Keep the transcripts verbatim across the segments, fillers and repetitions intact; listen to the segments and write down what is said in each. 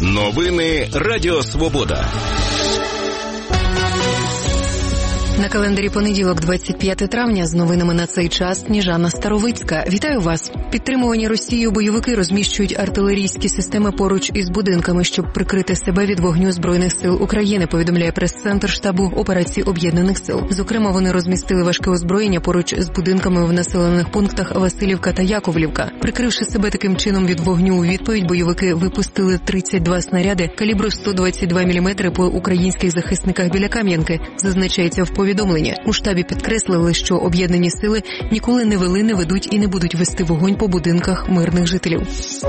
Новини Радіо Свобода. На календарі понеділок, двадцять п'яте травня, з новинами на цей час Сніжана Старовицька. Вітаю вас! Підтримувані Росією бойовики розміщують артилерійські системи поруч із будинками, щоб прикрити себе від вогню Збройних сил України, повідомляє прес-центр штабу операцій Об'єднаних сил. Зокрема, вони розмістили важке озброєння поруч з будинками в населених пунктах Василівка та Яковлівка. Прикривши себе таким чином від вогню у відповідь, бойовики випустили тридцять два снаряди калібру сто двадцять два міліметри по українських захисниках біля Кам'янки, зазначається в повідомленні. У штабі підкреслили, що об'єднані сили ніколи не вели, не ведуть і не будуть вести вогонь по будинках мирних жителів.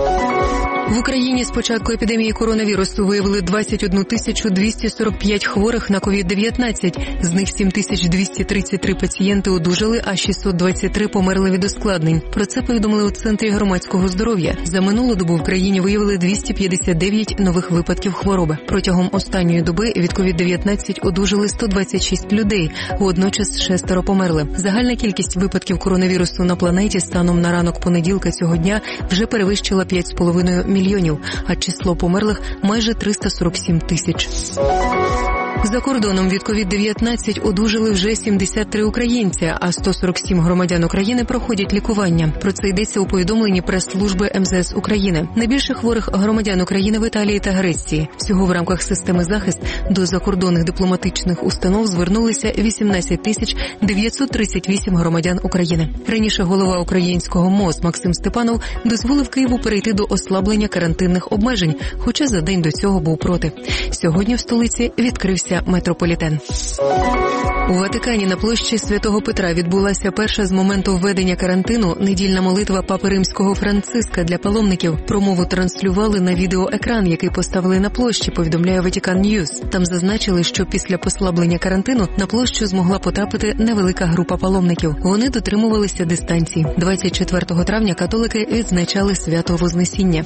В Україні з початку епідемії коронавірусу виявили двадцять одну тисячу двісті сорок п'ять хворих на ковід дев'ятнадцять. З них сім тисяч двісті тридцять три пацієнти одужали, а шістсот двадцять три померли від ускладнень. Про це повідомили у Центрі громадського здоров'я. За минулу добу в країні виявили двісті п'ятдесят дев'ять нових випадків хвороби. Протягом останньої доби від ковід дев'ятнадцять одужали сто двадцять шість людей, водночас шестеро померли. Загальна кількість випадків коронавірусу на планеті станом на ранок понеділка цього дня вже перевищила п'ять з половиною мільйонів, а число померлих майже триста сорок сім тисяч. За кордоном від ковід дев'ятнадцять одужали вже сімдесят три українці, а сто сорок сім громадян України проходять лікування. Про це йдеться у повідомленні прес-служби ем зе ес України. Найбільше хворих громадян України в Італії та Греції. Всього в рамках системи захист до закордонних дипломатичних установ звернулися вісімнадцять тисяч дев'ятсот тридцять вісім громадян України. Раніше голова українського МОЗ Максим Степанов дозволив Києву перейти до ослаблення карантинних обмежень, хоча за день до цього був проти. Сьогодні в столиці відкрився метрополітен. У Ватикані на площі Святого Петра відбулася перша з моменту введення карантину недільна молитва Папи Римського Франциска для паломників. Промову транслювали на відеоекран, який поставили на площі, повідомляє Ватикан Ньюс. Там зазначили, що після послаблення карантину на площу змогла потрапити невелика група паломників. Вони дотримувалися дистанції. двадцять четвертого травня католики відзначали свято Вознесіння.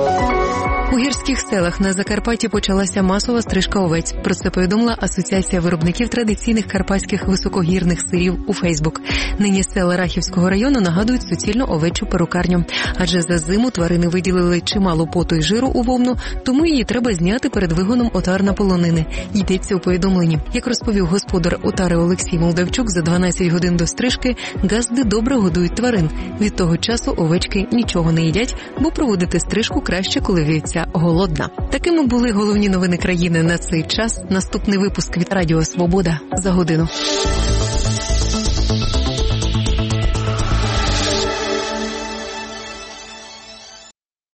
У гірських селах на Закарпатті почалася масова стрижка овець. Про це повідомила Асоціація виробників традиційних карпатських високогірних сирів у Фейсбук. Нині села Рахівського району нагадують суцільну овечу перукарню. Адже за зиму тварини виділили чимало поту й жиру у вовну, тому її треба зняти перед вигоном отар на полонини. Йдеться у повідомленні. Як розповів господар отари Олексій Молдавчук, за дванадцять годин до стрижки газди добре годують тварин. Від того часу овечки нічого не їдять, бо проводити стрижку краще, коли вівця голодна. Такими були головні новини країни на цей час. Наступний випуск від Радіо Свобода за годину.